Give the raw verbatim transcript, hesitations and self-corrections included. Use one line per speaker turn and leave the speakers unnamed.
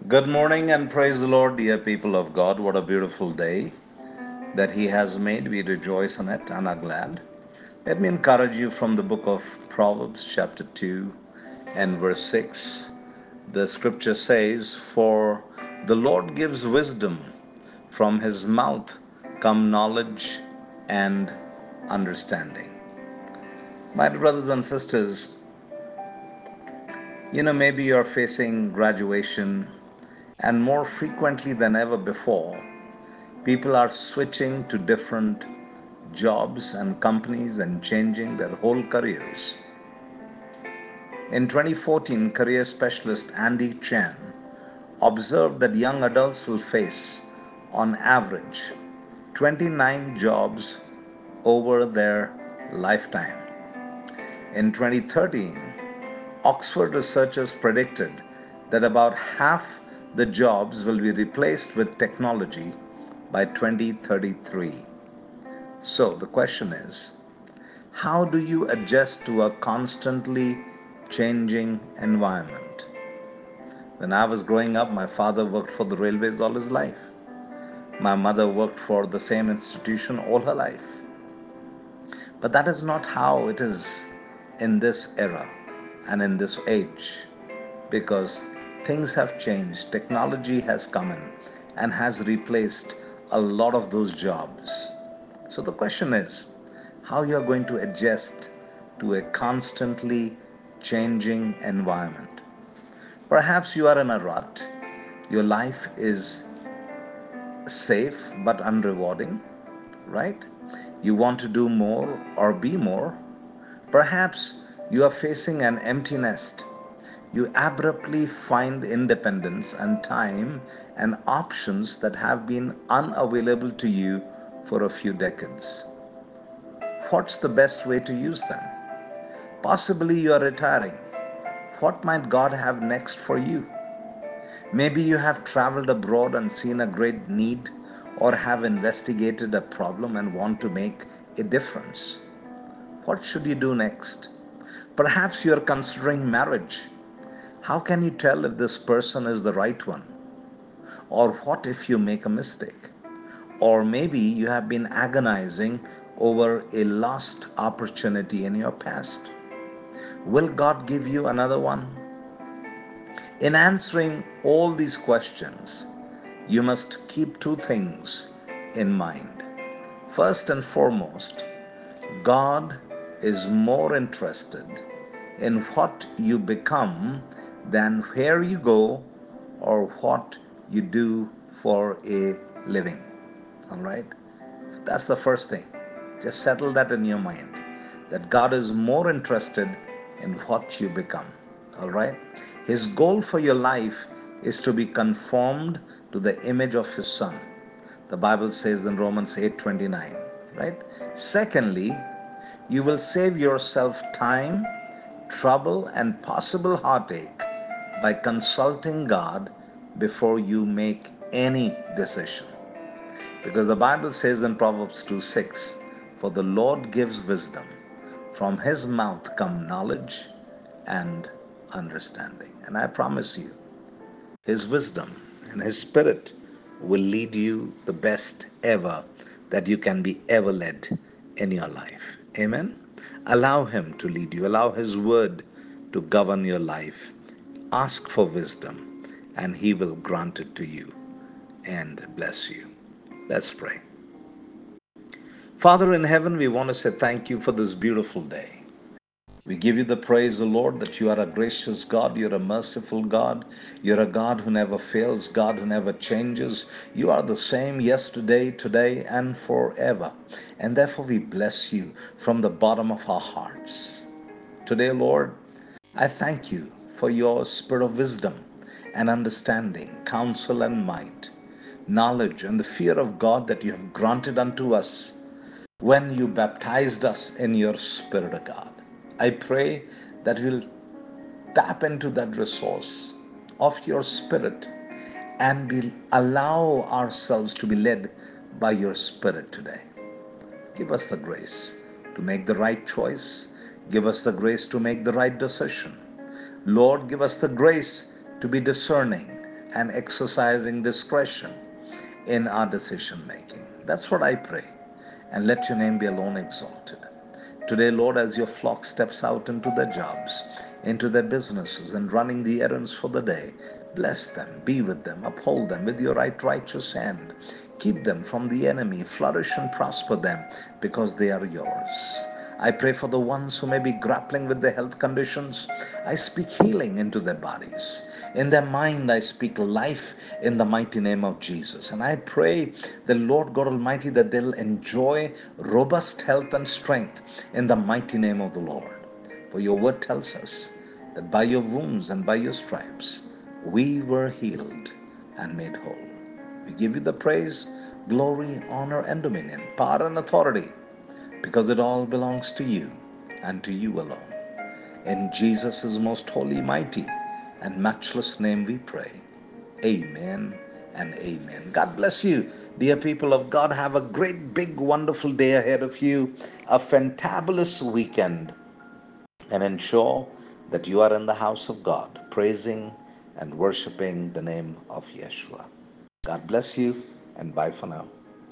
Good morning and praise the Lord, dear people of God. What a beautiful day that He has made. We rejoice in it and are glad. Let me encourage you from the book of Proverbs, chapter two and verse six. The scripture says, "For the Lord gives wisdom, from His mouth come knowledge and understanding." My dear brothers and sisters, you know, maybe you're facing graduation, and more frequently than ever before, people are switching to different jobs and companies and changing their whole careers. In twenty fourteen, career specialist Andy Chan observed that young adults will face, on average, twenty-nine jobs over their lifetime. In twenty thirteen, Oxford researchers predicted that about half the jobs will be replaced with technology by twenty thirty-three. So the question is, how do you adjust to a constantly changing environment? When I was growing up, my father worked for the railways all his life. My mother worked for the same institution all her life. But that is not how it is in this era and in this age, because things have changed. Technology has come in and has replaced a lot of those jobs. So the question is how you are going to adjust to a constantly changing environment. Perhaps you are in a rut. Your life is safe but unrewarding, right? You want to do more or be more. Perhaps you are facing an empty nest. You abruptly find independence and time and options that have been unavailable to you for a few decades. What's the best way to use them? Possibly you are retiring. What might God have next for you? Maybe you have traveled abroad and seen a great need, or have investigated a problem and want to make a difference. What should you do next? Perhaps you are considering marriage. How can you tell if this person is the right one? Or what if you make a mistake? Or maybe you have been agonizing over a lost opportunity in your past. Will God give you another one? In answering all these questions, you must keep two things in mind. First and foremost, God is more interested in what you become than where you go or what you do for a living. All right? That's the first thing. Just settle that in your mind, that God is more interested in what you become. All right? His goal for your life is to be conformed to the image of His Son. The Bible says in Romans eight twenty-nine, right? Secondly, you will save yourself time, trouble, and possible heartache by consulting God before you make any decision. Because the Bible says in Proverbs two six, "For the Lord gives wisdom, from His mouth come knowledge and understanding." And I promise you, His wisdom and His Spirit will lead you the best ever that you can be ever led in your life. Amen. Allow Him to lead you, allow His Word to govern your life. Ask for wisdom, and He will grant it to you and bless you. Let's pray. Father in heaven, we want to say thank you for this beautiful day. We give you the praise, O Lord, that you are a gracious God, you're a merciful God, you're a God who never fails, God who never changes. You are the same yesterday, today, and forever. And therefore we bless you from the bottom of our hearts. Today, Lord, I thank you for your spirit of wisdom and understanding, counsel and might, knowledge and the fear of God that you have granted unto us when you baptized us in your Spirit, of God. I pray that we'll tap into that resource of your Spirit and we'll allow ourselves to be led by your Spirit today. Give us the grace to make the right choice. Give us the grace to make the right decision. Lord, give us the grace to be discerning and exercising discretion in our decision making. That's what I pray. And let your name be alone exalted. Today, Lord, as your flock steps out into their jobs, into their businesses, and running the errands for the day, bless them, be with them, uphold them with your right righteous hand. Keep them from the enemy, flourish and prosper them because they are yours. I pray for the ones who may be grappling with their health conditions. I speak healing into their bodies. In their mind, I speak life in the mighty name of Jesus. And I pray the Lord God Almighty that they'll enjoy robust health and strength in the mighty name of the Lord. For your word tells us that by your wounds and by your stripes, we were healed and made whole. We give you the praise, glory, honor, and dominion, power and authority, because it all belongs to you and to you alone. In Jesus' most holy, mighty, and matchless name we pray. Amen and amen. God bless you, dear people of God. Have a great, big, wonderful day ahead of you, a fantabulous weekend, and ensure that you are in the house of God, praising and worshiping the name of Yeshua. God bless you, and bye for now.